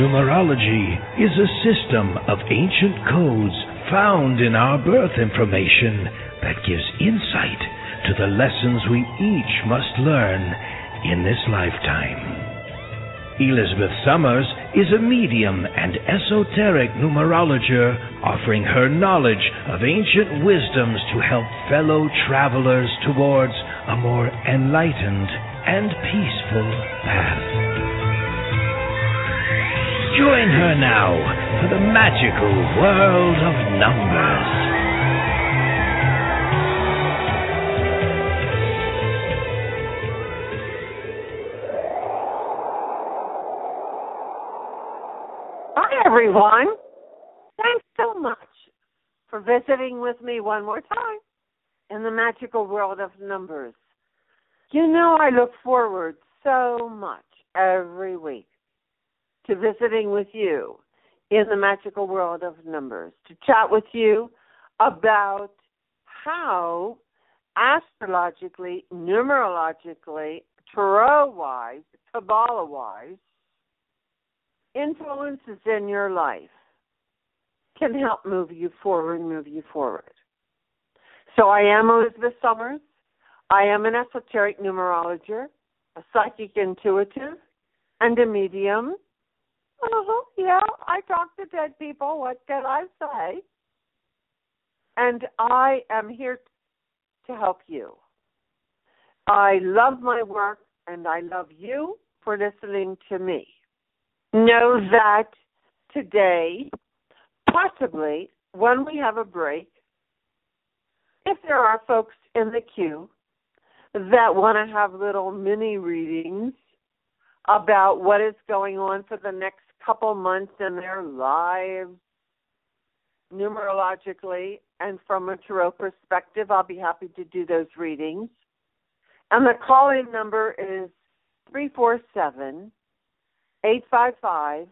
numerology is a system of ancient codes found in our birth information that gives insight to the lessons we each must learn in this lifetime. Elizabeth Summers is a medium and esoteric numerologer offering her knowledge of ancient wisdoms to help fellow travelers towards a more enlightened and peaceful path. Join her now for the magical world of numbers. Everyone, thanks so much for visiting with me one more time in the magical world of numbers. You know, I look forward so much every week to visiting with you in the magical world of numbers, to chat with you about how astrologically, numerologically, tarot-wise, Kabbalah-wise, influences in your life can help move you forward. So I am Elizabeth Summers. I am an esoteric numerologer, a psychic intuitive, and a medium. Yeah, I talk to dead people. What can I say? And I am here to help you. I love my work, and I love you for listening to me. Know that today, possibly when we have a break, if there are folks in the queue that want to have little mini readings about what is going on for the next couple months in their lives, numerologically and from a tarot perspective, I'll be happy to do those readings. And the call-in number is 347 855-8628.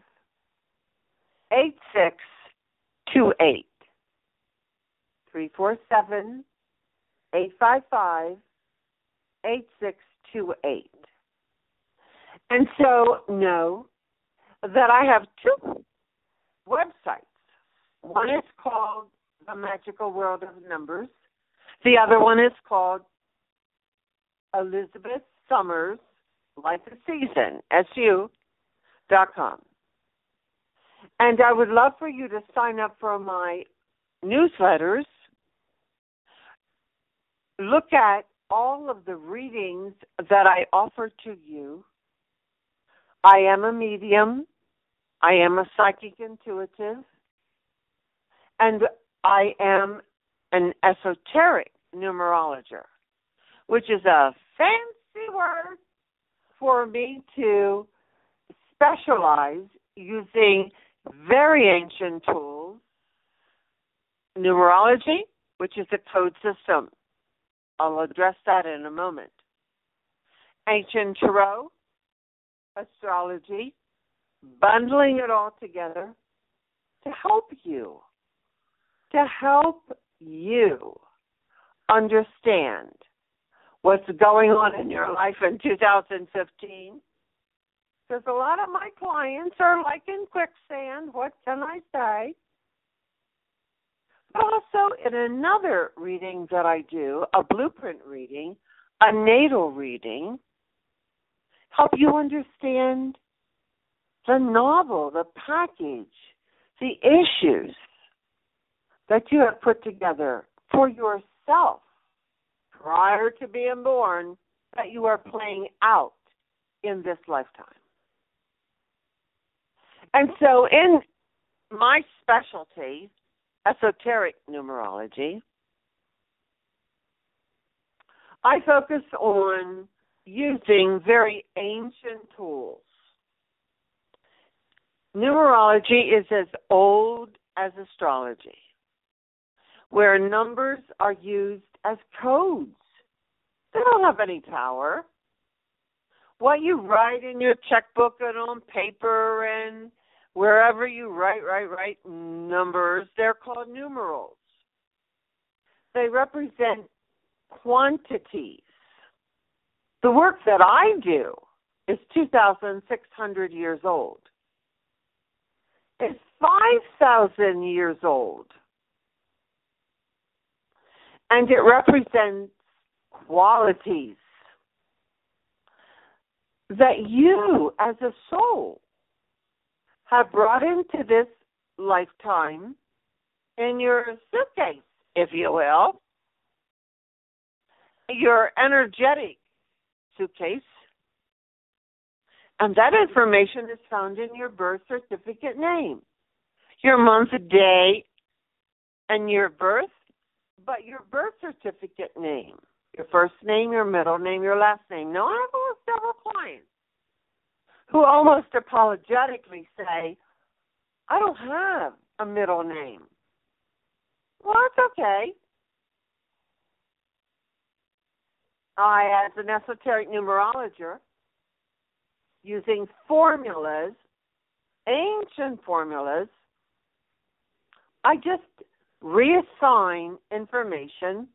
347-855-8628. And so know that I have two websites. One is called The Magical World of Numbers. The other one is called Elizabeth Summers Life of Season, SU.com. And I would love for you to sign up for my newsletters. Look at all of the readings that I offer to you. I am a medium. I am a psychic intuitive. And I am an esoteric numerologer, which is a fancy word for me to specialize using very ancient tools, numerology, which is a code system. I'll address that in a moment. Ancient tarot, astrology, bundling it all together to help you understand what's going on in your life in 2015. Because a lot of my clients are like in quicksand. What can I say? But also in another reading that I do, a blueprint reading, a natal reading, help you understand the novel, the package, the issues that you have put together for yourself prior to being born that you are playing out in this lifetime. And so in my specialty, esoteric numerology, I focus on using very ancient tools. Numerology is as old as astrology, where numbers are used as codes. They don't have any power. What you write in your checkbook and on paper and wherever you write numbers, they're called numerals. They represent quantities. The work that I do is 2,600 years old. 5,000 years old. And it represents qualities that you as a soul have brought into this lifetime in your suitcase, if you will, your energetic suitcase. And that information is found in your birth certificate name, your month, day, and your birth, but your birth certificate name, your first name, your middle name, your last name. Now, I have several clients who almost apologetically say, I don't have a middle name. Well, it's okay. I, as an esoteric numerologist, using formulas, ancient formulas, I just reassign information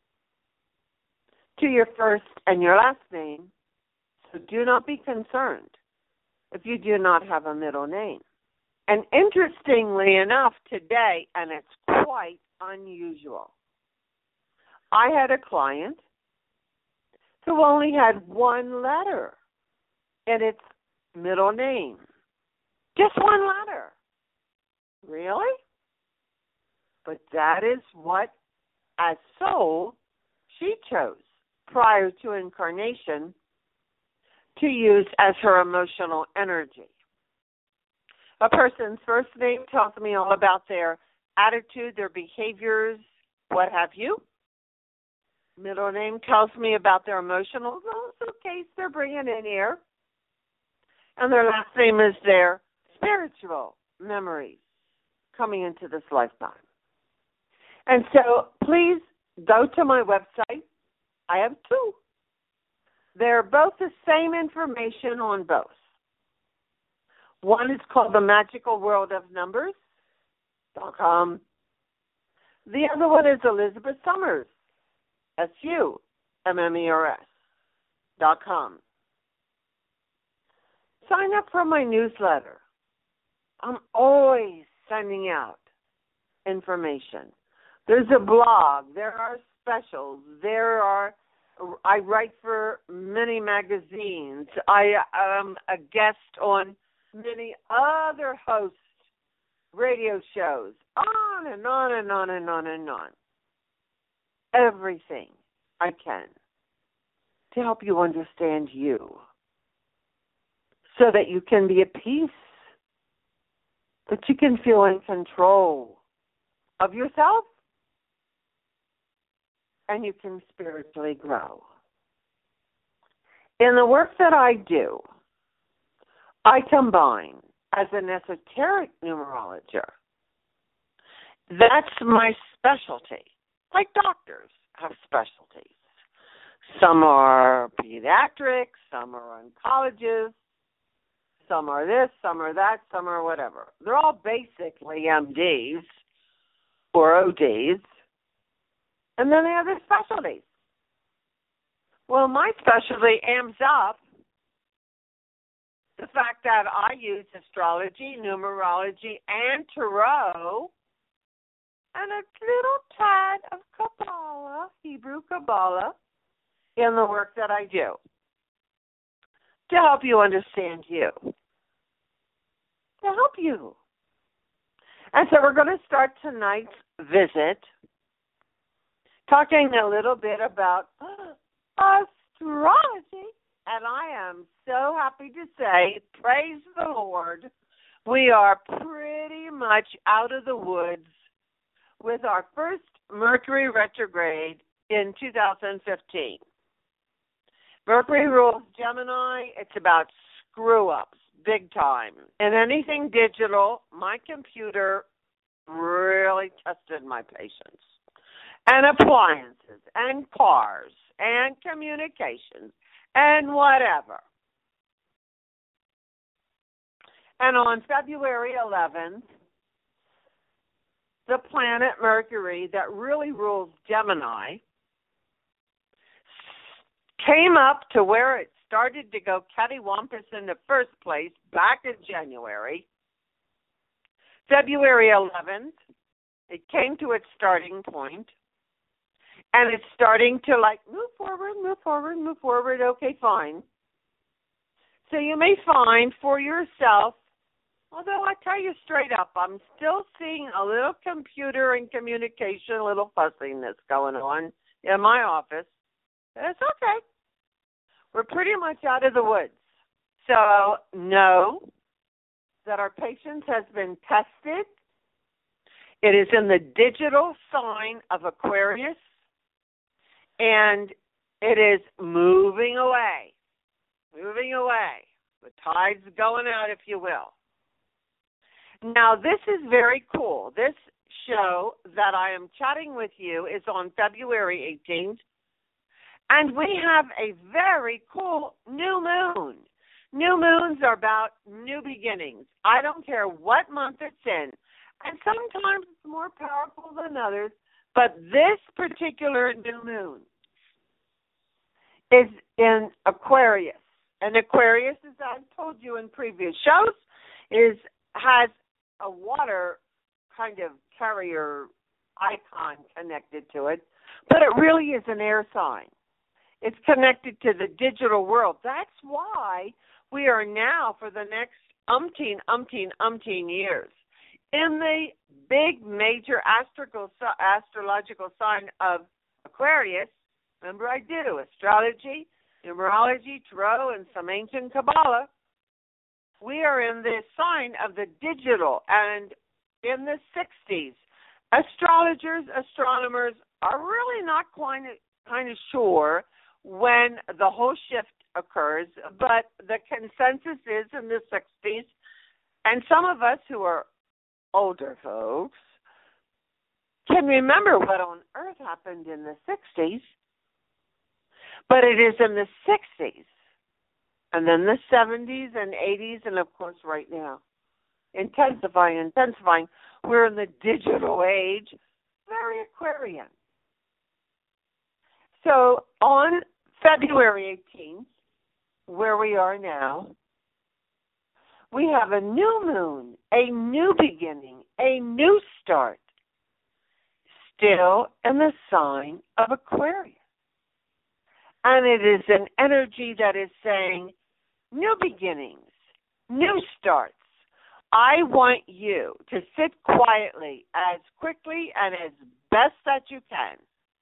to your first and your last name, so do not be concerned if you do not have a middle name. And interestingly enough, today, and it's quite unusual, I had a client who only had one letter in its middle name. Just one letter. Really? But that is what, as soul, she chose prior to incarnation to use as her emotional energy. A person's first name tells me all about their attitude, their behaviors, what have you. Middle name tells me about their emotional suitcase they're bringing in here. And their last name is their spiritual memories coming into this lifetime. And so please go to my website. I have two. They're both the same information on both. One is called The Magical World of Numbers.com. The other one is Elizabeth Summers, SUMMERS.com. Sign up for my newsletter. I'm always sending out information. There's a blog. There are specials. I write for many magazines. I am a guest on many other host radio shows. On and on and on and on and on. Everything I can to help you understand you, so that you can be at peace, that you can feel in control of yourself, and you can spiritually grow. In the work that I do, I combine as an esoteric numerologist. That's my specialty. Like doctors have specialties. Some are pediatrics, some are oncologists, some are this, some are that, some are whatever. They're all basically MDs or ODs. And then they have their specialties. Well, my specialty amps up the fact that I use astrology, numerology, and tarot, and a little tad of Kabbalah, Hebrew Kabbalah, in the work that I do to help you understand you. To help you. And so we're going to start tonight's visit talking a little bit about astrology. And I am so happy to say, praise the Lord, we are pretty much out of the woods with our first Mercury retrograde in 2015. Mercury rules Gemini. It's about screw-ups, big time. And anything digital, my computer really tested my patience. And appliances, and cars, and communications, and whatever. And on February 11th, the planet Mercury that really rules Gemini came up to where it started to go cattywampus in the first place back in January February 11th, it came to its starting point, and it's starting to move forward. Okay, fine. So you may find for yourself, although I tell you straight up, I'm still seeing a little computer and communication, a little fussiness going on in my office. It's okay. We're pretty much out of the woods. So know that our patience has been tested. It is in the digital sign of Aquarius, and it is moving away. The tide's going out, if you will. Now, this is very cool. This show that I am chatting with you is on February 18th, and we have a very cool new moon. New moons are about new beginnings. I don't care what month it's in, and sometimes it's more powerful than others, but this particular new moon is in Aquarius. And Aquarius, as I've told you in previous shows, has a water kind of carrier icon connected to it, but it really is an air sign. It's connected to the digital world. That's why we are now, for the next umpteen years, in the big major astrological sign of Aquarius. Remember, I do astrology, numerology, tarot, and some ancient Kabbalah. We are in the sign of the digital, and in the 60s, astrologers, astronomers are really not kind of sure when the whole shift occurs, but the consensus is in the 60s, and some of us who are older folks can remember what on earth happened in the 60s, but it is in the 60s, and then the 70s and 80s, and of course right now, intensifying. We're in the digital age, very Aquarian. So on February 18th, where we are now, we have a new moon, a new beginning, a new start, still in the sign of Aquarius. And it is an energy that is saying, new beginnings, new starts. I want you to sit quietly as quickly and as best that you can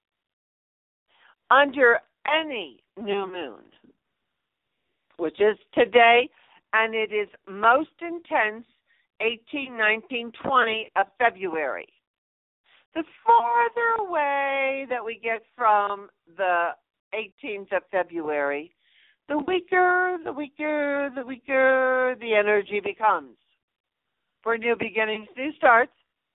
under any new moon, which is today, and it is most intense 18, 19, 20 of February. The farther away that we get from the 18th of February, the weaker the energy becomes for new beginnings, new starts.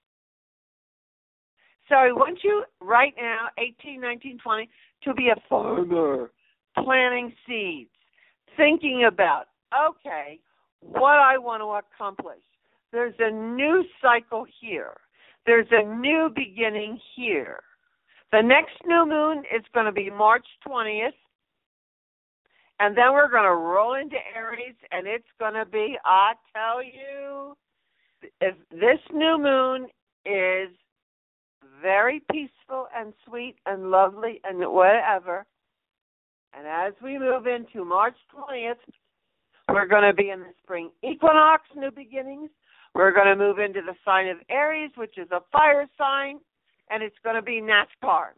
So I want you right now, 18, 19, 20, to be a farmer, planting seeds, thinking about, okay, what I want to accomplish. There's a new cycle here. There's a new beginning here. The next new moon is going to be March 20th, and then we're going to roll into Aries, and it's going to be, I tell you, if this new moon is very peaceful and sweet and lovely and whatever, and as we move into March 20th, we're going to be in the spring equinox, new beginnings. We're going to move into the sign of Aries, which is a fire sign, and it's going to be NASCAR.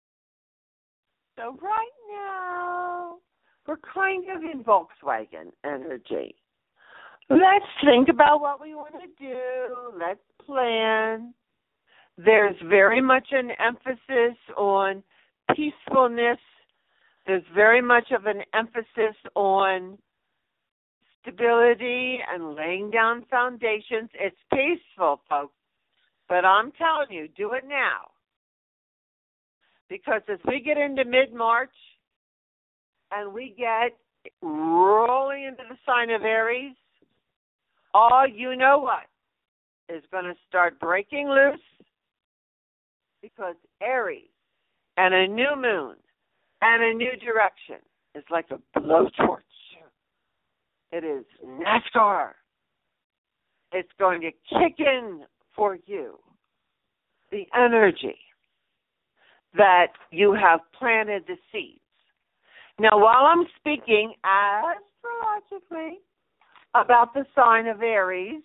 So right now, we're kind of in Volkswagen energy. Let's think about what we want to do. Let's plan. There's very much an emphasis on peacefulness. There's very much of an emphasis on stability and laying down foundations. It's peaceful, folks. But I'm telling you, do it now. Because as we get into mid-March and we get rolling into the sign of Aries, all you know what is going to start breaking loose, because Aries and a new moon and a new direction is like a blowtorch. It is NASCAR. it's going to kick in for you the energy that you have planted the seeds. Now, while I'm speaking astrologically about the sign of Aries,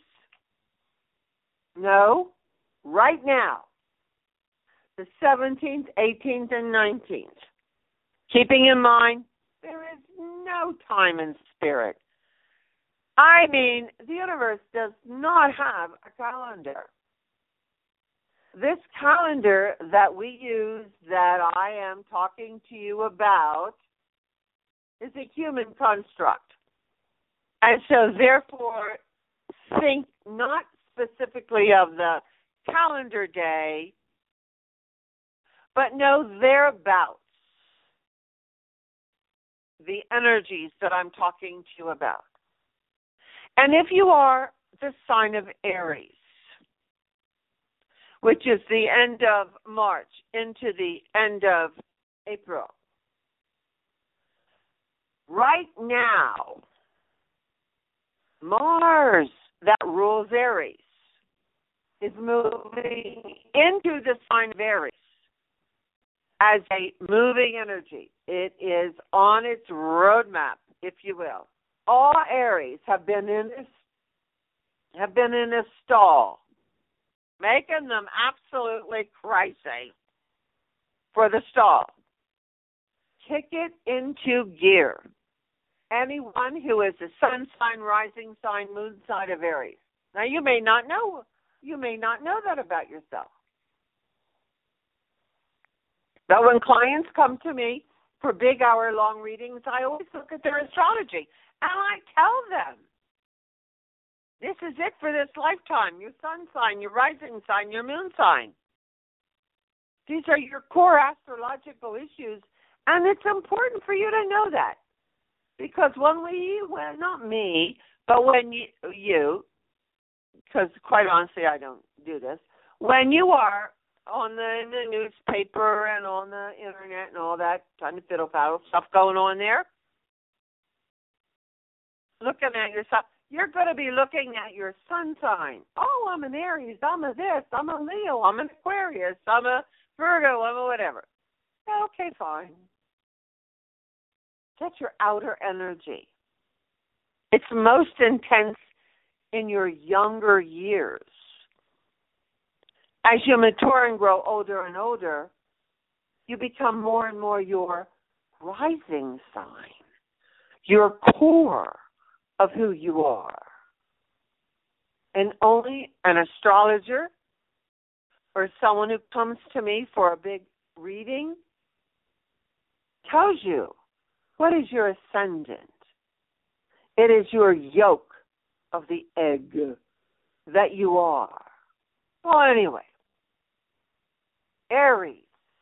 no, right now, the 17th, 18th, and 19th, keeping in mind there is no time in spirit. I mean, the universe does not have a calendar. This calendar that we use, that I am talking to you about, is a human construct. And so, therefore, think not specifically of the calendar day, but know thereabouts the energies that I'm talking to you about. And if you are the sign of Aries, which is the end of March into the end of April, right now, Mars, that rules Aries, is moving into the sign of Aries as a moving energy. It is on its roadmap, if you will. All Aries have been in a stall, making them absolutely crazy for the stall. Kick it into gear. Anyone who is a sun sign, rising sign, moon sign of Aries. Now, you may not know that about yourself. But when clients come to me for big hour-long readings, I always look at their astrology, and I tell them, this is it for this lifetime, your sun sign, your rising sign, your moon sign. These are your core astrological issues, and it's important for you to know that. Because not me, but when you, because quite honestly I don't do this, when you are in the newspaper and on the internet and all that kind of fiddle-faddle stuff going on there, looking at yourself, you're going to be looking at your sun sign. Oh, I'm an Aries, I'm a this, I'm a Leo, I'm an Aquarius, I'm a Virgo, I'm a whatever. Okay, fine. Get your outer energy. It's most intense in your younger years. As you mature and grow older and older, you become more and more your rising sign, your core of who you are. And only an astrologer or someone who comes to me for a big reading tells you what is your ascendant. It is your yolk of the egg that you are. Well, anyway, Aries,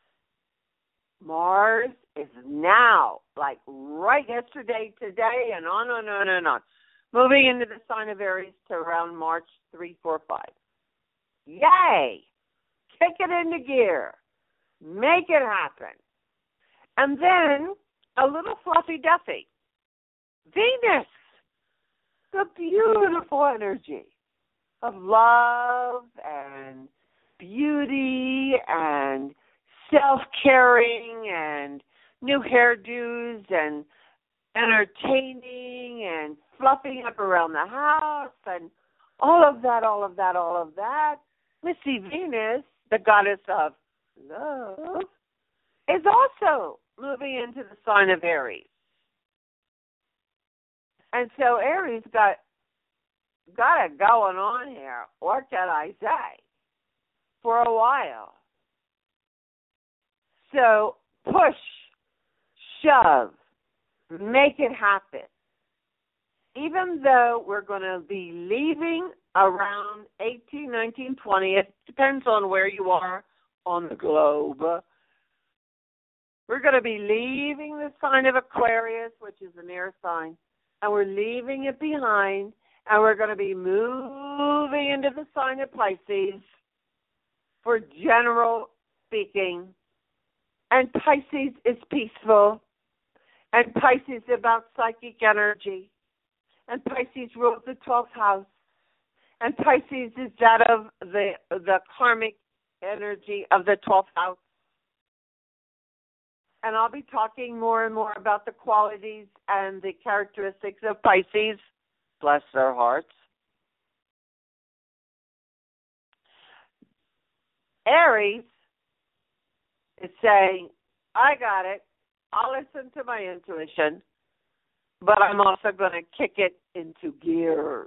Mars is now, like right yesterday, today, and on, moving into the sign of Aries to around March 3, 4, 5. Yay! Kick it into gear. Make it happen. And then a little fluffy Duffy. Venus, the beautiful energy of love and beauty and self-caring and new hairdos and entertaining and fluffing up around the house and all of that. Missy Venus, the goddess of love, is also moving into the sign of Aries. And so Aries got it going on here, what can I say, for a while. So push, shove, make it happen. Even though we're going to be leaving around 18, 19, 20, it depends on where you are on the globe. We're going to be leaving the sign of Aquarius, which is an air sign, and we're leaving it behind, and we're going to be moving into the sign of Pisces for general speaking. And Pisces is peaceful, and Pisces is about psychic energy, and Pisces rules the 12th house, And Pisces is that of the karmic energy of the 12th house. And I'll be talking more and more about the qualities and the characteristics of Pisces. Bless their hearts. Aries is saying, I got it. I'll listen to my intuition, but I'm also going to kick it into gear.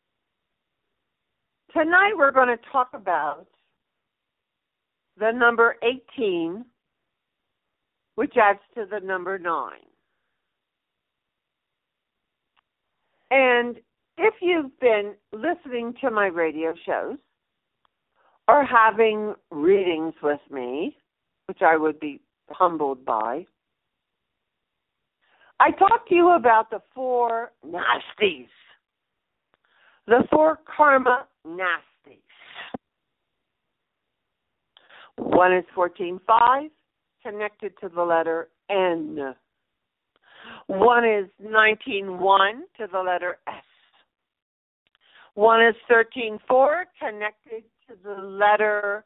Tonight we're going to talk about the number 18, which adds to the number 9. And if you've been listening to my radio shows or having readings with me, which I would be humbled by, I talked to you about the 4 nasties, the 4 karma nasties. One is 14.5, connected to the letter N. One is 19.1 to the letter S. One is 13.4, connected to the letter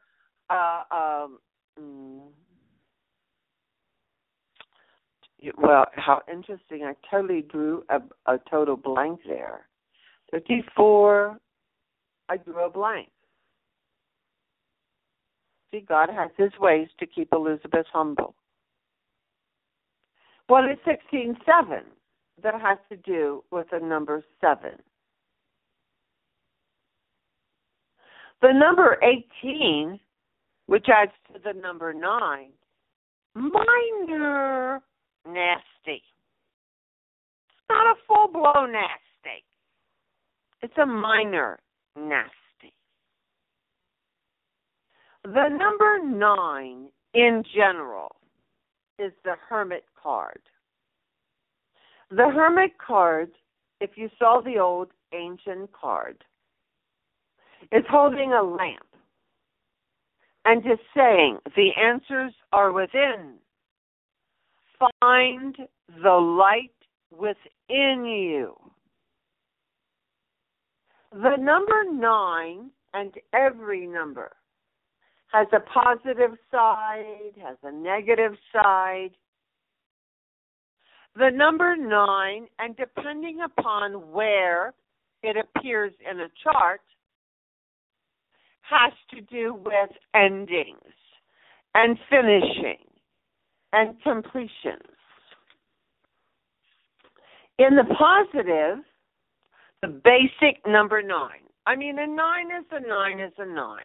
well, how interesting. I totally drew a total blank there. 34, I drew a blank. See, God has his ways to keep Elizabeth humble. One is 16.7. That has to do with the number 7. The number 18, which adds to the number 9, minor nasty. It's not a full-blown nasty. It's a minor nasty. The number 9 in general is the Hermit card. The Hermit card, if you saw the old ancient card, is holding a lamp and just saying the answers are within. Find the light within you. The number 9, and every number, has a positive side, has a negative side. The number 9, and depending upon where it appears in a chart, has to do with endings and finishing and completions. In the positive, the basic number 9. I mean, a 9 is a 9 is a 9.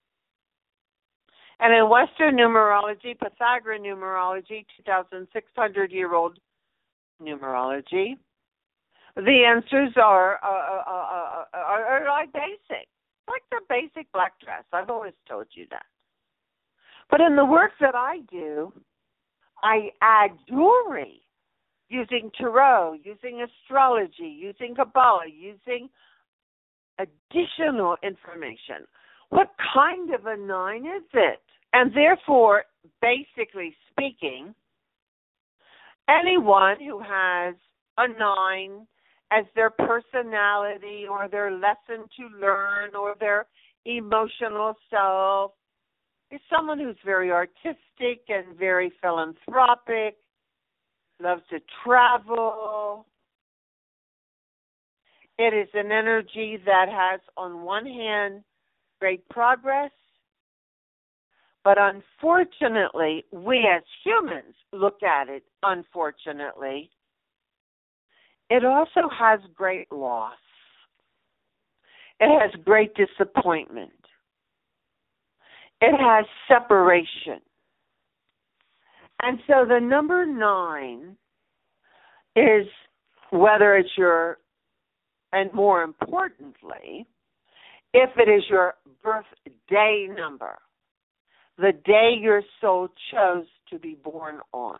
And in Western numerology, Pythagorean numerology, 2,600-year-old numerology, the answers are like basic, like the basic black dress. I've always told you that. But in the work that I do, I add jewelry using tarot, using astrology, using Kabbalah, using additional information. What kind of a 9 is it? And therefore, basically speaking, anyone who has a 9 as their personality or their lesson to learn or their emotional self is someone who's very artistic and very philanthropic, loves to travel. It is an energy that has, on one hand, great progress, but unfortunately, we as humans look at it, unfortunately, it also has great loss. It has great disappointment. It has separation. And so the number 9 is, whether it's your, and more importantly, if it is your birthday number, the day your soul chose to be born on.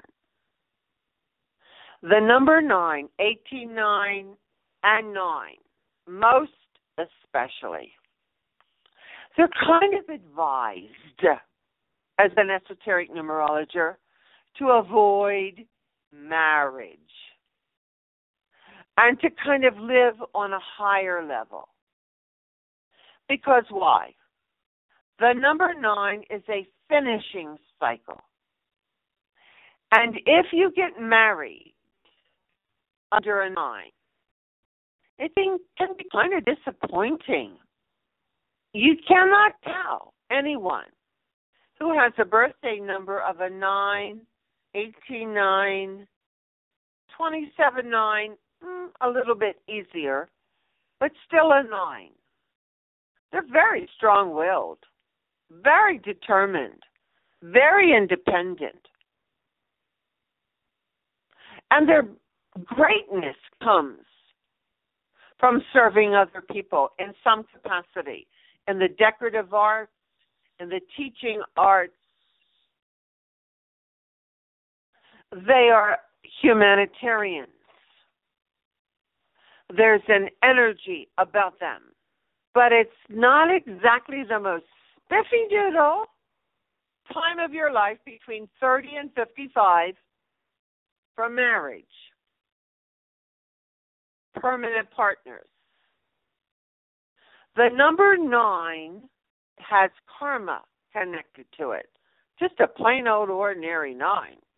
The number 9, 18, 9, and 9, most especially, they're kind of advised, as an esoteric numerologist, to avoid marriage and to kind of live on a higher level. Because why? The number 9 is a finishing cycle. And if you get married under a 9, it can be kind of disappointing. You cannot tell anyone who has a birthday number of a 9, 18, 9, 27, 9, a little bit easier, but still a 9. They're very strong-willed, very determined, very independent. And their greatness comes from serving other people in some capacity, in the decorative arts, in the teaching arts. They are humanitarians. There's an energy about them. But it's not exactly the most spiffy doodle time of your life between 30 and 55 for marriage. Permanent partners. The number 9 has karma connected to it. Just a plain old ordinary 9.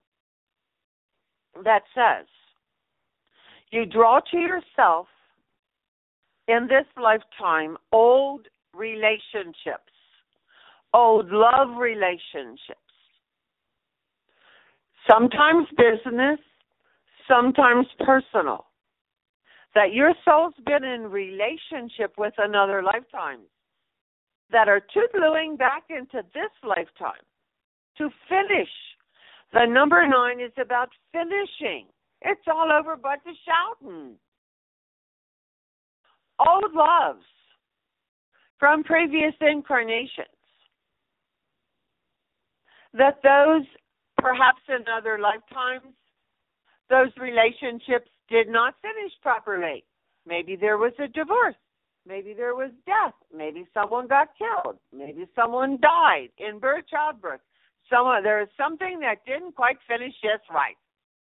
That says, you draw to yourself in this lifetime old relationships, old love relationships. Sometimes business, sometimes personal. That your soul's been in relationship with another lifetime that are tootling back into this lifetime to finish. The number 9 is about finishing. It's all over but the shouting. Old loves from previous incarnations. That those, perhaps in other lifetimes, those relationships did not finish properly. Maybe there was a divorce. Maybe there was death. Maybe someone got killed. Maybe someone died in childbirth. There was something that didn't quite finish just right.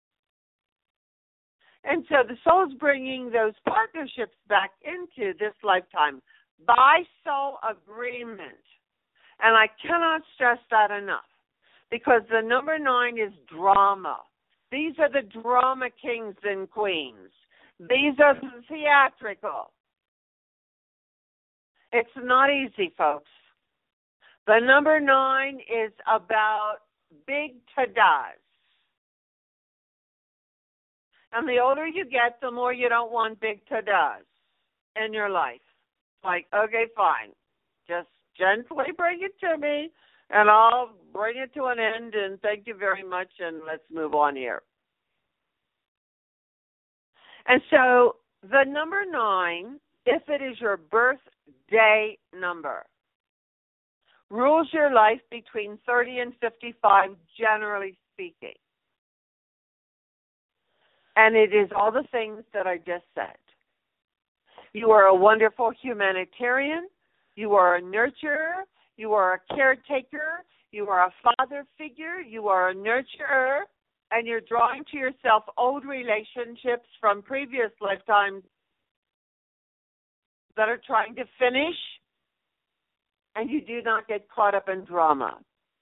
And so the soul's bringing those partnerships back into this lifetime by soul agreement. And I cannot stress that enough because the number 9 is drama. These are the drama kings and queens. These are the theatrical. It's not easy, folks. The number 9 is about big ta-das. And the older you get, the more you don't want big ta-das in your life. Like, okay, fine. Just gently bring it to me, and I'll bring it to an end, and thank you very much, and let's move on here. And so the number 9, if it is your birthday number, rules your life between 30 and 55, generally speaking. And it is all the things that I just said. You are a wonderful humanitarian. You are a nurturer. You are a caretaker. You are a father figure. You are a nurturer. And you're drawing to yourself old relationships from previous lifetimes that are trying to finish. And you do not get caught up in drama.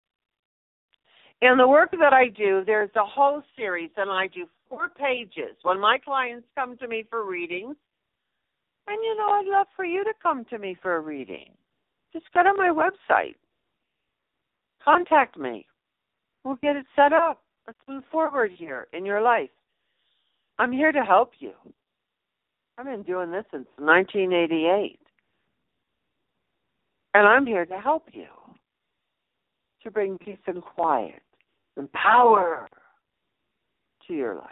In the work that I do, there's a whole series, and I do 4 pages when my clients come to me for readings. And, I'd love for you to come to me for a reading. Just go to my website. Contact me. We'll get it set up. Let's move forward here in your life. I'm here to help you. I've been doing this since 1988. And I'm here to help you to bring peace and quiet and power to your life.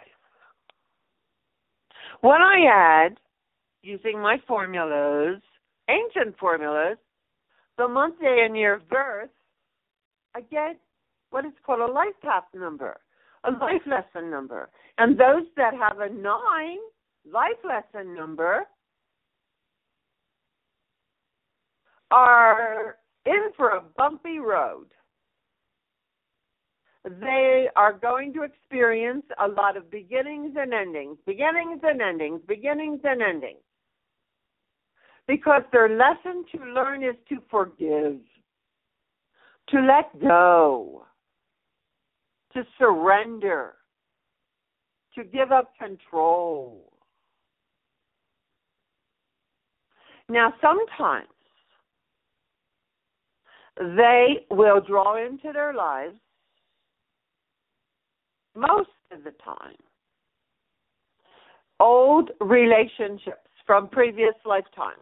When I add, using my formulas, ancient formulas, the month, day, and year of birth, I get what is called a life path number, a life lesson number. And those that have a 9 life lesson number are in for a bumpy road. They are going to experience a lot of beginnings and endings, beginnings and endings, beginnings and endings. Because their lesson to learn is to forgive, to let go, to surrender, to give up control. Now, sometimes they will draw into their lives, most of the time, old relationships from previous lifetimes.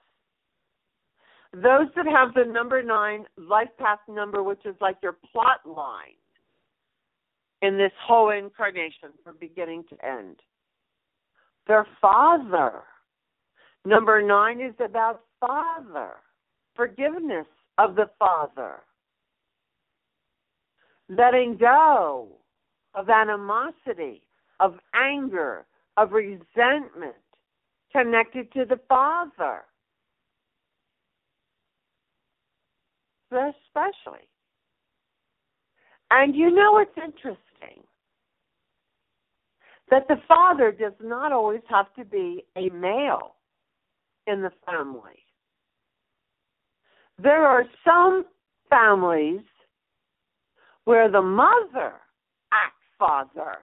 Those that have the number 9 life path number, which is like your plot line in this whole incarnation from beginning to end. Their father. Number 9 is about father, forgiveness of the father, letting go of animosity, of anger, of resentment connected to the father. Especially. And you know it's interesting that the father does not always have to be a male in the family. There are some families where the mother acts father.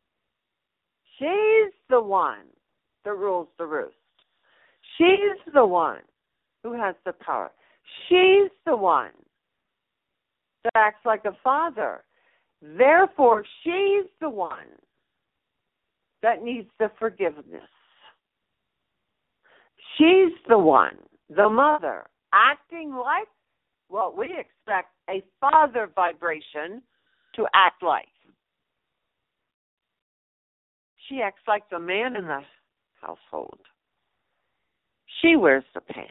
She's the one that rules the roost. She's the one who has the power. She's the one that acts like a father. Therefore, she's the one that needs the forgiveness. She's the one, the mother, acting like what we expect a father vibration to act like. She acts like the man in the household. She wears the pants.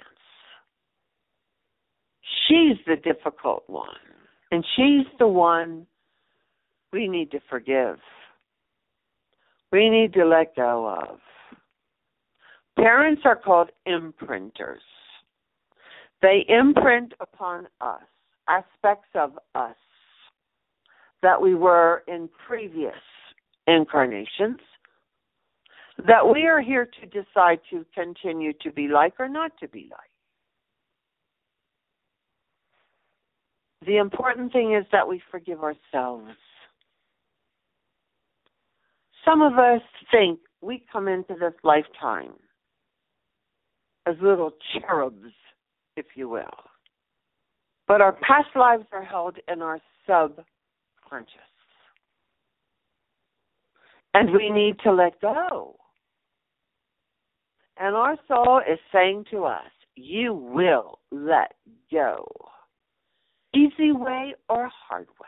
She's the difficult one. And she's the one we need to forgive. We need to let go of. Parents are called imprinters. They imprint upon us aspects of us that we were in previous incarnations, that we are here to decide to continue to be like or not to be like. The important thing is that we forgive ourselves. Some of us think we come into this lifetime as little cherubs, if you will. But our past lives are held in our subconscious. And we need to let go. And our soul is saying to us, you will let go. Easy way or hard way.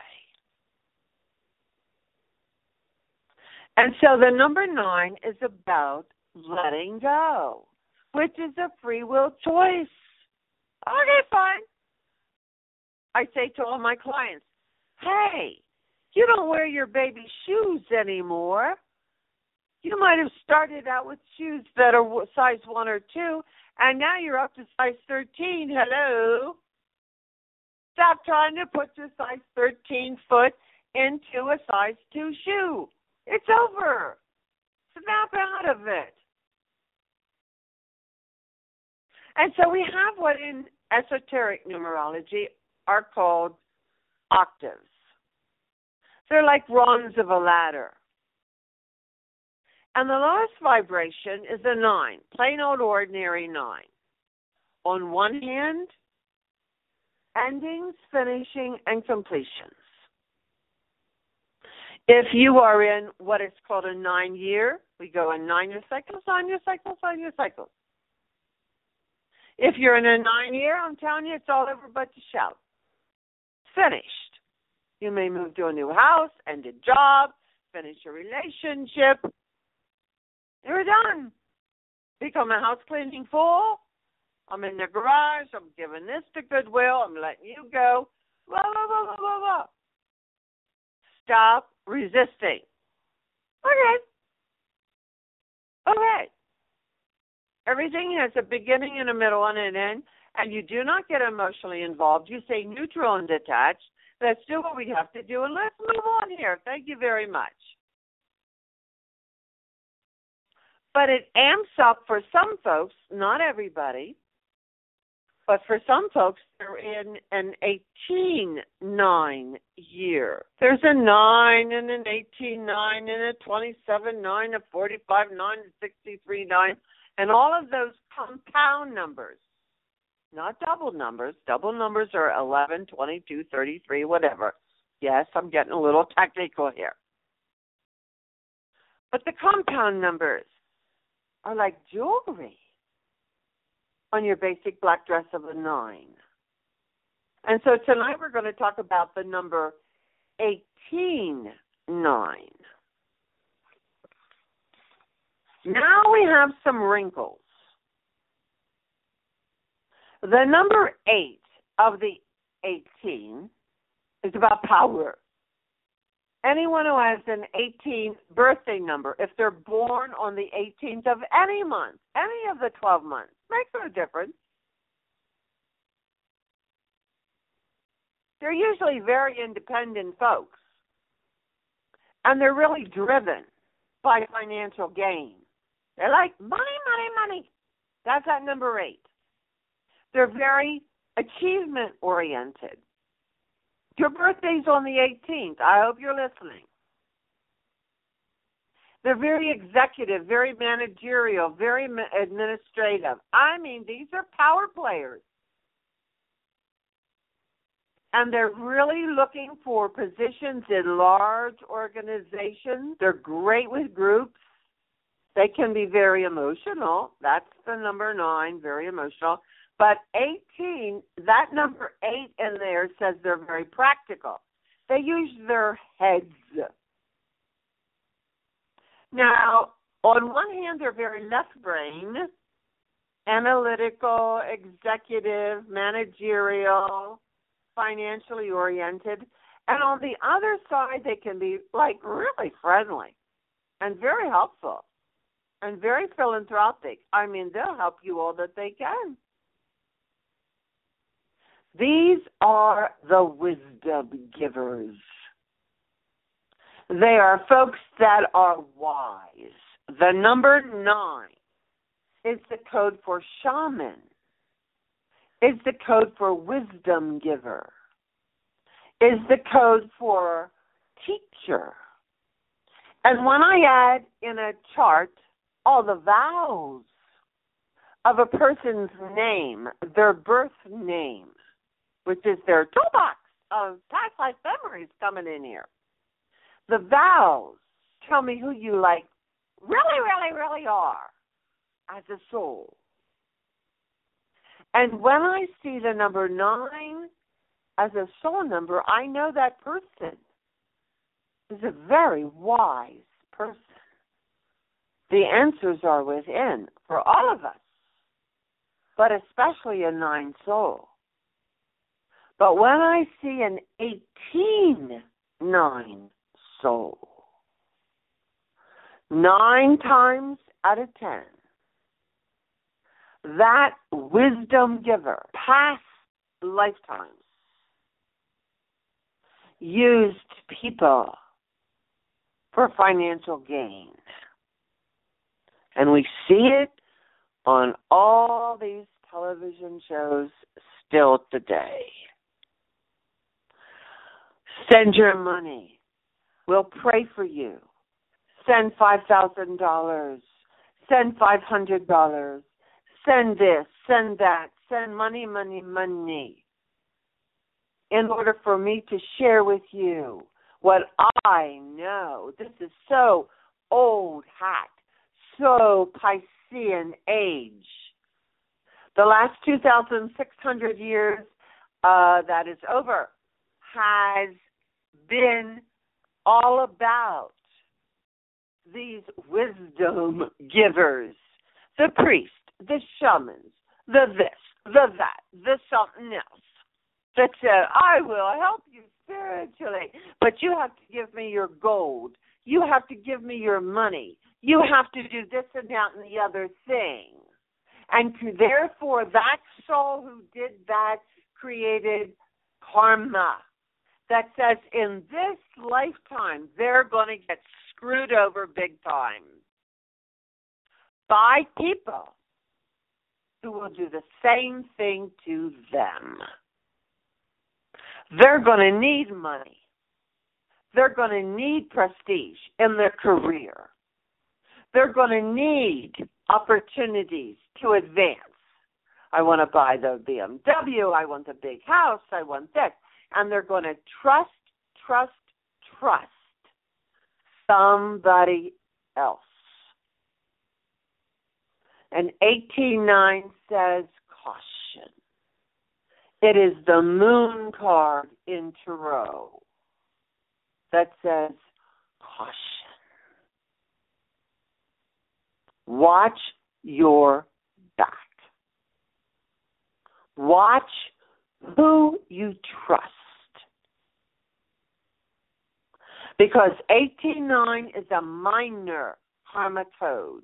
And so the number 9 is about letting go, which is a free will choice. Okay, fine. I say to all my clients, hey, you don't wear your baby shoes anymore. You might have started out with shoes that are size 1 or 2, and now you're up to size 13. Hello? Stop trying to put your size 13 foot into a size 2 shoe. It's over. Snap out of it. And so we have what in esoteric numerology are called octaves. They're like rungs of a ladder. And the lowest vibration is a 9, plain old ordinary 9. On one hand, endings, finishing, and completions. If you are in what is called a 9-year, we go in 9-year cycles, 9-year cycles, 9-year cycles. If you're in a 9-year, I'm telling you, it's all over but to shout. Finished. You may move to a new house, end a job, finish a relationship. You're done. Become a house cleaning fool. I'm in the garage. I'm giving this to Goodwill. I'm letting you go. Blah, blah, blah, blah, blah, blah. Stop resisting. Okay. Everything has a beginning and a middle and an end, and you do not get emotionally involved. You stay neutral and detached. Let's do what we have to do, and let's move on here. Thank you very much. But it amps up for some folks, not everybody, But for some folks, they're in an 18-9 year. There's a 9 and an 18-9 and a 27-9, a 45-9, a 63-9, and all of those compound numbers, not double numbers. Double numbers are 11, 22, 33, whatever. Yes, I'm getting a little technical here. But the compound numbers are like jewelry on your basic black dress of a 9. And so tonight we're going to talk about the number 18-9. Now we have some wrinkles. The number 8 of the 18 is about power. Anyone who has an 18 birthday number, if they're born on the 18th of any month, any of the 12 months, makes no difference. They're usually very independent folks, and they're really driven by financial gain. They're like, money, money, money. That's that number 8. They're very achievement-oriented. Your birthday's on the 18th. I hope you're listening. They're very executive, very managerial, very administrative. I mean, these are power players. And they're really looking for positions in large organizations. They're great with groups. They can be very emotional. That's the number 9, very emotional. But 18, that number 8 in there says they're very practical. They use their heads. Now, on one hand, they're very left brain, analytical, executive, managerial, financially oriented. And on the other side, they can be like really friendly and very helpful and very philanthropic. I mean, they'll help you all that they can. These are the wisdom givers. They are folks that are wise. The number 9 is the code for shaman. It's the code for wisdom giver. Is the code for teacher. And when I add in a chart all the vowels of a person's name, their birth name, which is their toolbox of past life memories coming in here. The vowels tell me who you like really, really, really are as a soul. And when I see the number 9 as a soul number, I know that person is a very wise person. The answers are within for all of us, but especially a 9 soul. But when I see an 18-9 soul, 9 times out of 10, that wisdom giver, past lifetimes, used people for financial gain. And we see it on all these television shows still today. Send your money. We'll pray for you. Send $5,000. Send $500. Send this, send that. Send money, money, money. In order for me to share with you what I know. This is so old hat, so Piscean age. The last 2,600 years that is over has been all about these wisdom givers, the priest, the shamans, the this, the that, the something else that said, I will help you spiritually, but you have to give me your gold. You have to give me your money. You have to do this and that and the other thing. And therefore, that soul who did that created karma that says in this lifetime, they're going to get screwed over big time by people who will do the same thing to them. They're going to need money. They're going to need prestige in their career. They're going to need opportunities to advance. I want to buy the BMW. I want the big house. I want this. And they're going to trust somebody else. And 18:9 says caution. It is the moon card in Tarot that says caution. Watch your back. Watch who you trust. Because 18:9 is a minor karma code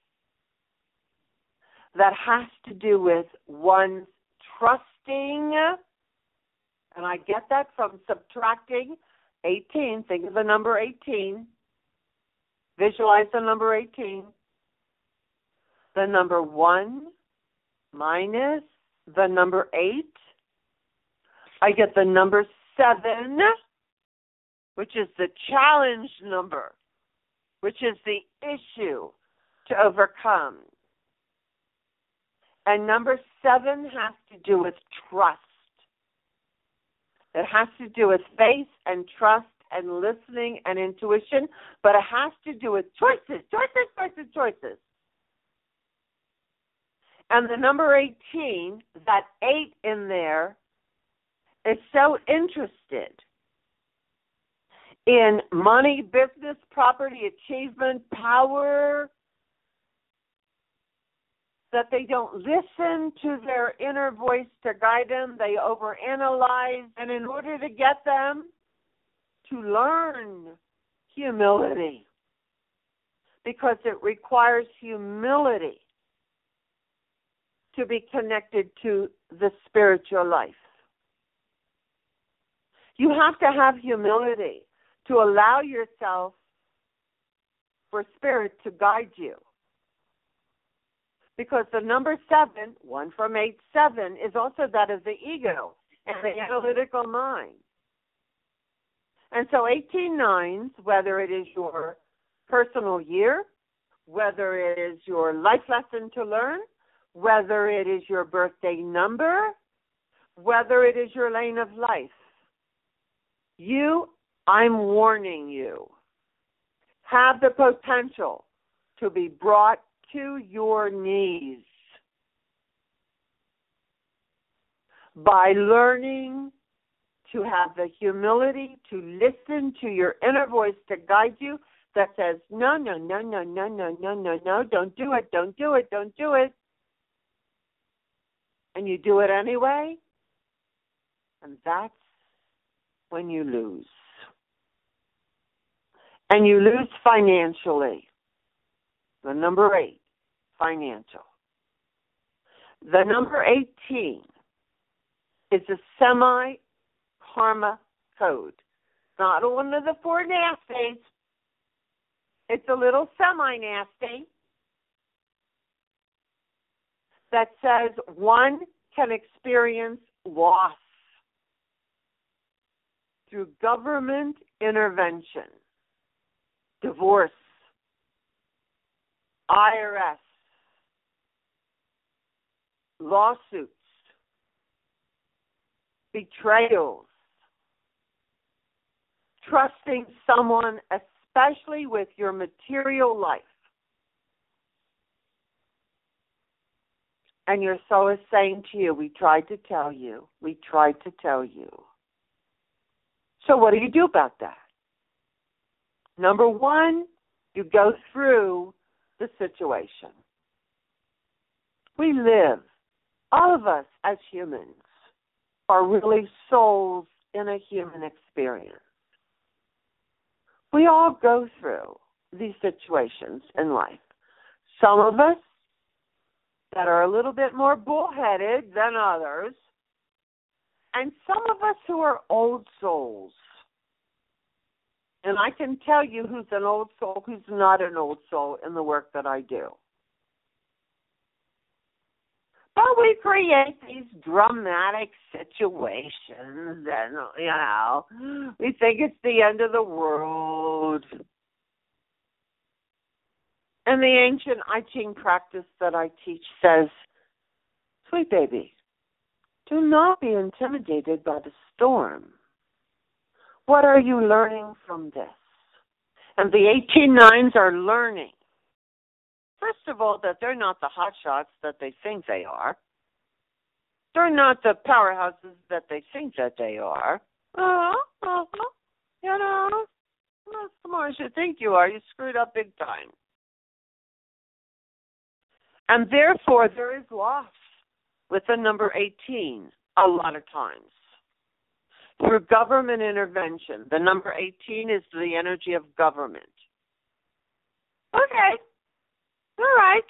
that has to do with one's trusting, and I get that from subtracting 18. Think of the number 18. Visualize the number 18. The number 1 minus the number 8. I get the number 7, which is the challenge number, which is the issue to overcome. And number 7 has to do with trust. It has to do with faith and trust and listening and intuition, but it has to do with choices. And the number 18, that 8 in there, is so interested in money, business, property, achievement, power, that they don't listen to their inner voice to guide them. They overanalyze. And in order to get them to learn humility, because it requires humility to be connected to the spiritual life. You have to have humility to allow yourself for spirit to guide you. Because the number 7, 1 from 8, 7, is also that of the ego and the analytical mind. And so 18:9s, whether it is your personal year, whether it is your life lesson to learn, whether it is your birthday number, whether it is your lane of life, I'm warning you, have the potential to be brought to your knees by learning to have the humility to listen to your inner voice to guide you that says, no, don't do it. And you do it anyway, and that's when you lose. And you lose financially. The number 8, financial. The number 18 is a semi-karma code. It's not one of the 4 nasties. It's a little semi-nasty that says one can experience loss through government intervention, divorce, IRS, lawsuits, betrayals, trusting someone, especially with your material life. And your soul is saying to you, we tried to tell you. So what do you do about that? Number 1, you go through the situation. We live, all of us as humans are really souls in a human experience. We all go through these situations in life. Some of us that are a little bit more bullheaded than others, and some of us who are old souls. And I can tell you who's an old soul, who's not an old soul in the work that I do. But we create these dramatic situations and, we think it's the end of the world. And the ancient I Ching practice that I teach says, sweet baby, do not be intimidated by the storm. What are you learning from this? And the 18-9s are learning. First of all, that they're not the hotshots that they think they are. They're not the powerhouses that they think that they are. Not as smart as you think you are. You screwed up big time. And therefore, there is loss with the number 18 a lot of times. Through government intervention, the number 18 is the energy of government. Okay. All right.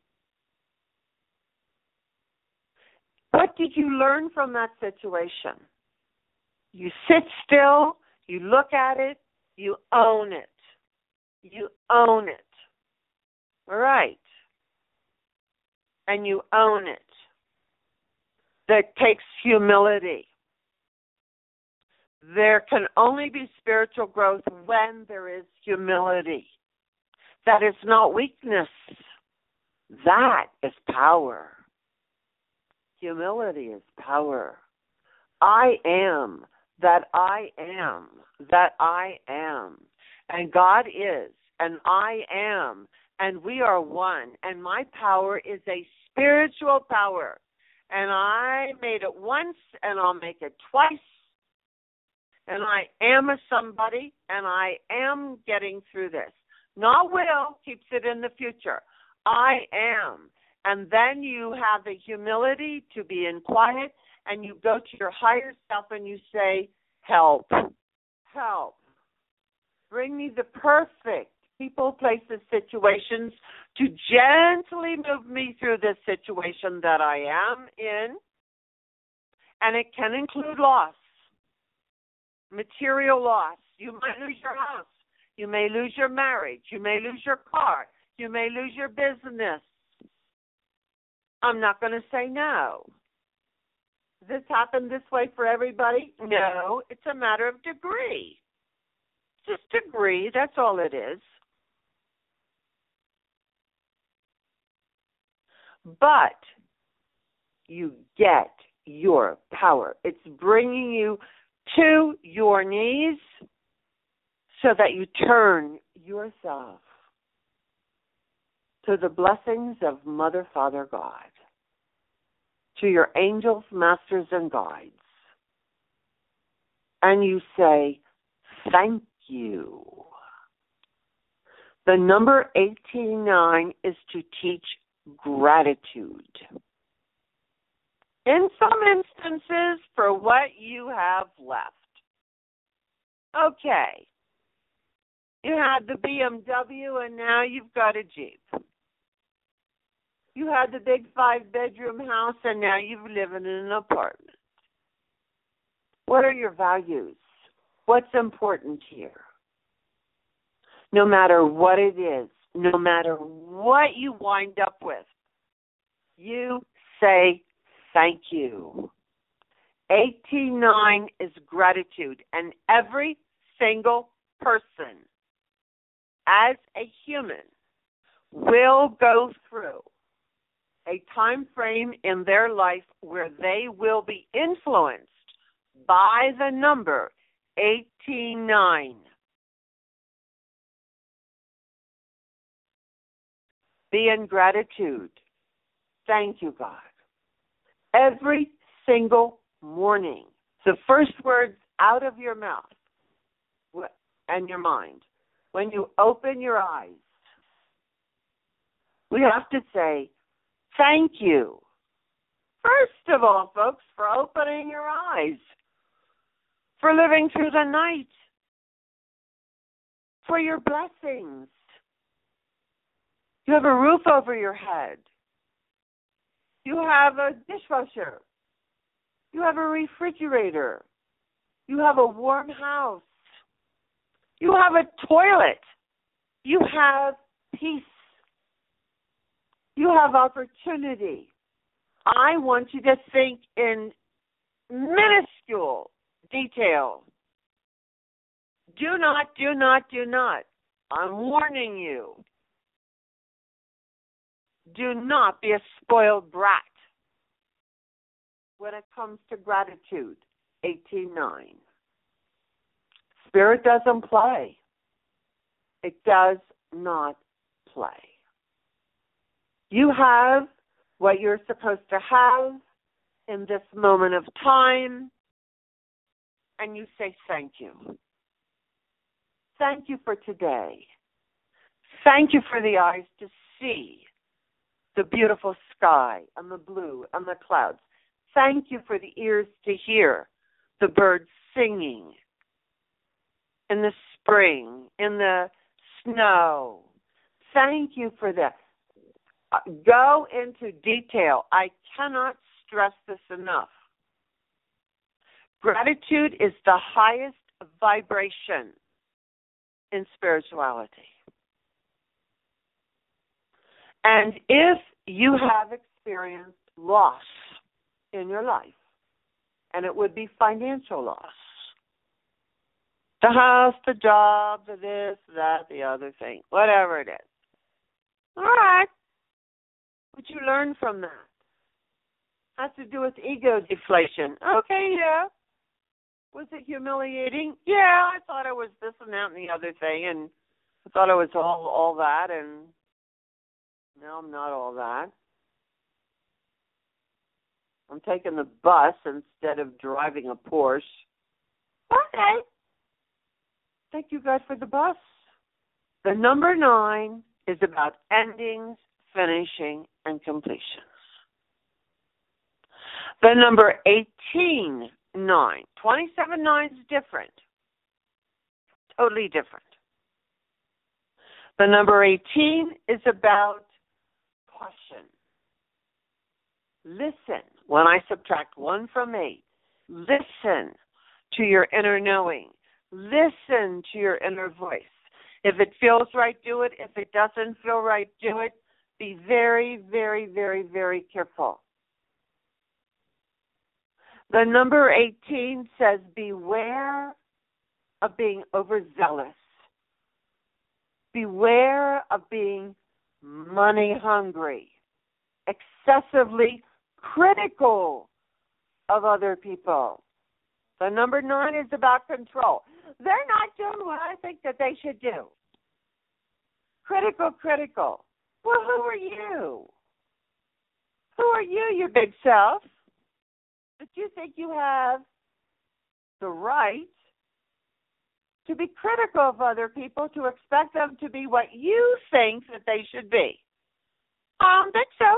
What did you learn from that situation? You sit still, you look at it, you own it. You own it. All right. And you own it. That takes humility. There can only be spiritual growth when there is humility. That is not weakness. That is power. Humility is power. I am that I am that I am. And God is, and I am, and we are one. And my power is a spiritual power. And I made it once, and I'll make it twice. And I am a somebody, and I am getting through this. Not will, keeps it in the future. I am. And then you have the humility to be in quiet, and you go to your higher self and you say, help, help. Bring me the perfect people, places, situations to gently move me through this situation that I am in. And it can include loss, material loss. You might lose your house. You may lose your marriage. You may lose your car. You may lose your business. I'm not going to say no. Does this happen this way for everybody? No, it's a matter of degree. Just degree, that's all it is. But you get your power. It's bringing you to your knees so that you turn yourself to the blessings of Mother, Father, God, to your angels, masters, and guides. And you say, thank you. The number 18-9 is to teach gratitude. In some instances, for what you have left. Okay. You had the BMW, and now you've got a Jeep. You had the big 5-bedroom house, and now you live in an apartment. What are your values? What's important here? No matter what it is, no matter what you wind up with, you say thank you. 18-9 is gratitude, and every single person, as a human, will go through a time frame in their life where they will be influenced by the number 18-9. Be in gratitude. Thank you, God. Every single morning, the first words out of your mouth and your mind, when you open your eyes, we have to say, thank you. First of all, folks, for opening your eyes, for living through the night, for your blessings. You have a roof over your head. You have a dishwasher. You have a refrigerator. You have a warm house. You have a toilet. You have peace. You have opportunity. I want you to think in minuscule detail. Do not. I'm warning you. Do not be a spoiled brat when it comes to gratitude. 18:9. Spirit doesn't play. It does not play. You have what you're supposed to have in this moment of time, and you say thank you. Thank you for today. Thank you for the eyes to see the beautiful sky and the blue and the clouds. Thank you for the ears to hear the birds singing in the spring, in the snow. Thank you for that. Go into detail. I cannot stress this enough. Gratitude is the highest vibration in spirituality. And if you have experienced loss in your life, and it would be financial loss, the house, the job, the this, that, the other thing, whatever it is. All right. What you learn from that has to do with ego deflation. Okay, yeah. Was it humiliating? Yeah, I thought it was this and that and the other thing, and I thought it was all that, and now I'm not all that. I'm taking the bus instead of driving a Porsche. Okay. Thank you, God, for the bus. The number 9 is about endings, finishing, and completions. The number 18, 9. 27 9 is different. Totally different. The number 18 is about caution. Listen. When I subtract 1 from 8, listen to your inner knowing. Listen to your inner voice. If it feels right, do it. If it doesn't feel right, do it. Be very, very, very, very careful. The number 18 says, beware of being overzealous. Beware of being money hungry, excessively critical of other people. The number 9 is about control. They're not doing what I think that they should do. Critical. Well, who are you? Who are you, your big self? That you think you have the right to be critical of other people, to expect them to be what you think that they should be? I don't think so.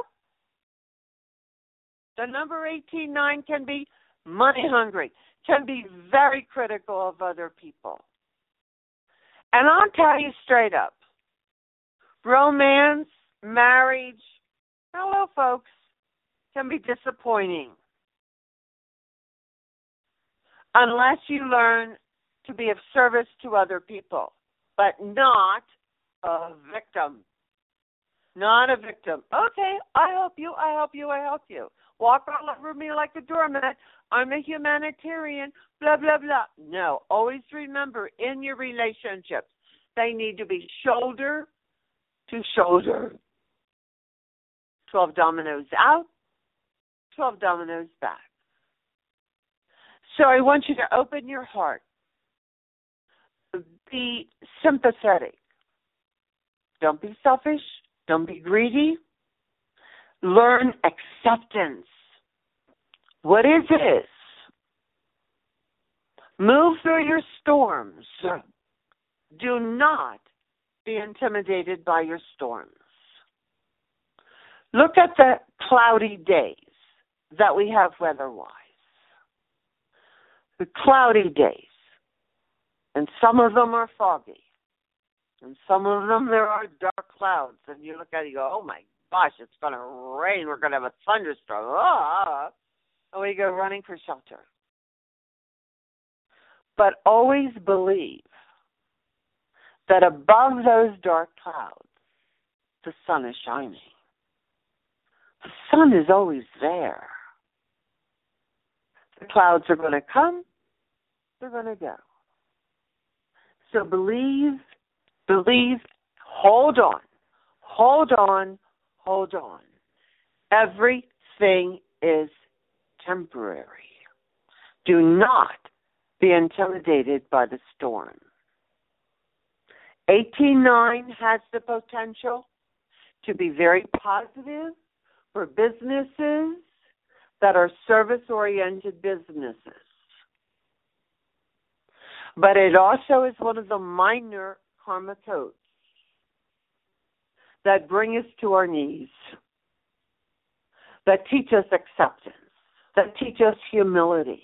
The number 18-9 can be money hungry, can be very critical of other people. And I'll tell you straight up, romance, marriage, hello folks, can be disappointing unless you learn to be of service to other people, but not a victim. Not a victim. Okay, I help you. Walk all over me like a doormat. I'm a humanitarian, blah, blah, blah. No, always remember, in your relationships, they need to be shoulder to shoulder. 12 dominoes out, 12 dominoes back. So I want you to open your heart. Be sympathetic. Don't be selfish. Don't be greedy. Learn acceptance. What is. Move through your storms. Do not be intimidated by your storms. Look at the cloudy days that we have weather-wise. The cloudy days. And some of them are foggy. And some of them there are dark clouds. And you look at it and you go, oh my gosh, it's going to rain. We're going to have a thunderstorm. And we go running for shelter. But always believe that above those dark clouds, the sun is shining. The sun is always there. The clouds are going to come, they're going to go. So believe, hold on, hold on, hold on. Everything is temporary. Do not be intimidated by the storm. 18-9 has the potential to be very positive for businesses that are service-oriented businesses. But it also is one of the minor karma codes that bring us to our knees, that teach us acceptance, that teach us humility,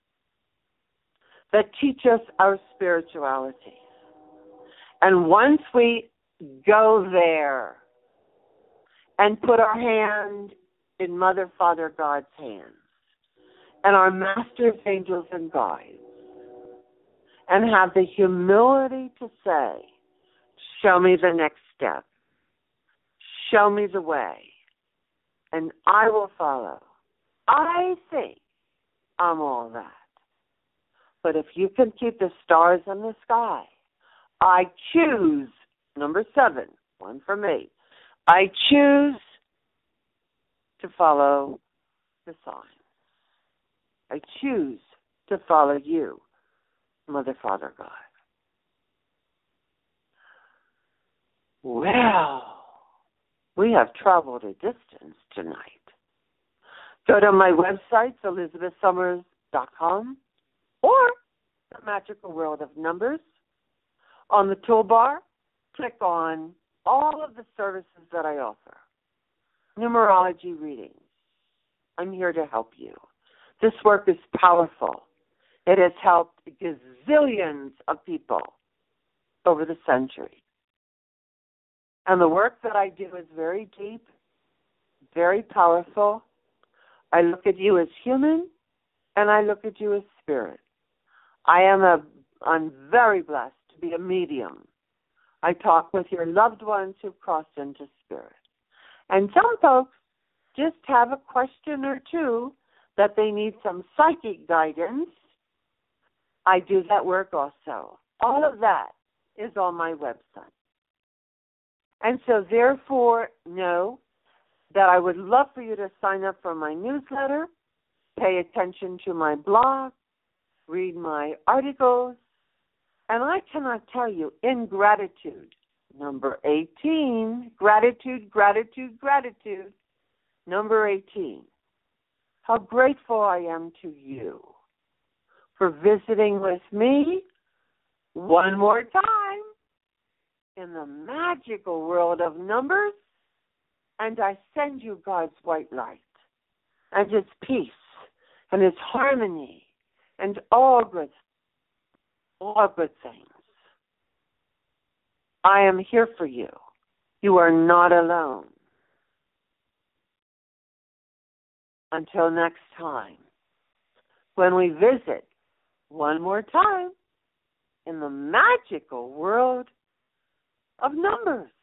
that teach us our spirituality. And once we go there and put our hand in Mother, Father, God's hands, and our masters, angels, and guides, and have the humility to say, show me the next step, show me the way, and I will follow. I think I'm all that. But if you can keep the stars in the sky, I choose, number 7, one for me, I choose to follow the sign. I choose to follow you, Mother, Father, God. Well, we have traveled a distance tonight. Go to my website, ElizabethSummers.com, or The Magical World of Numbers. On the toolbar, click on all of the services that I offer. Numerology readings. I'm here to help you. This work is powerful. It has helped gazillions of people over the centuries. And the work that I do is very deep, very powerful. I look at you as human, and I look at you as spirit. I'm very blessed to be a medium. I talk with your loved ones who've crossed into spirit. And some folks just have a question or two that they need some psychic guidance. I do that work also. All of that is on my website. And so therefore, know that I would love for you to sign up for my newsletter, pay attention to my blog, read my articles, and I cannot tell you, in gratitude, number 18, gratitude, gratitude, gratitude, number 18, how grateful I am to you for visiting with me one more time in the magical world of numbers, and I send you God's white light and His peace and His harmony and all good things. I am here for you. You are not alone. Until next time, when we visit one more time in the magical world of numbers.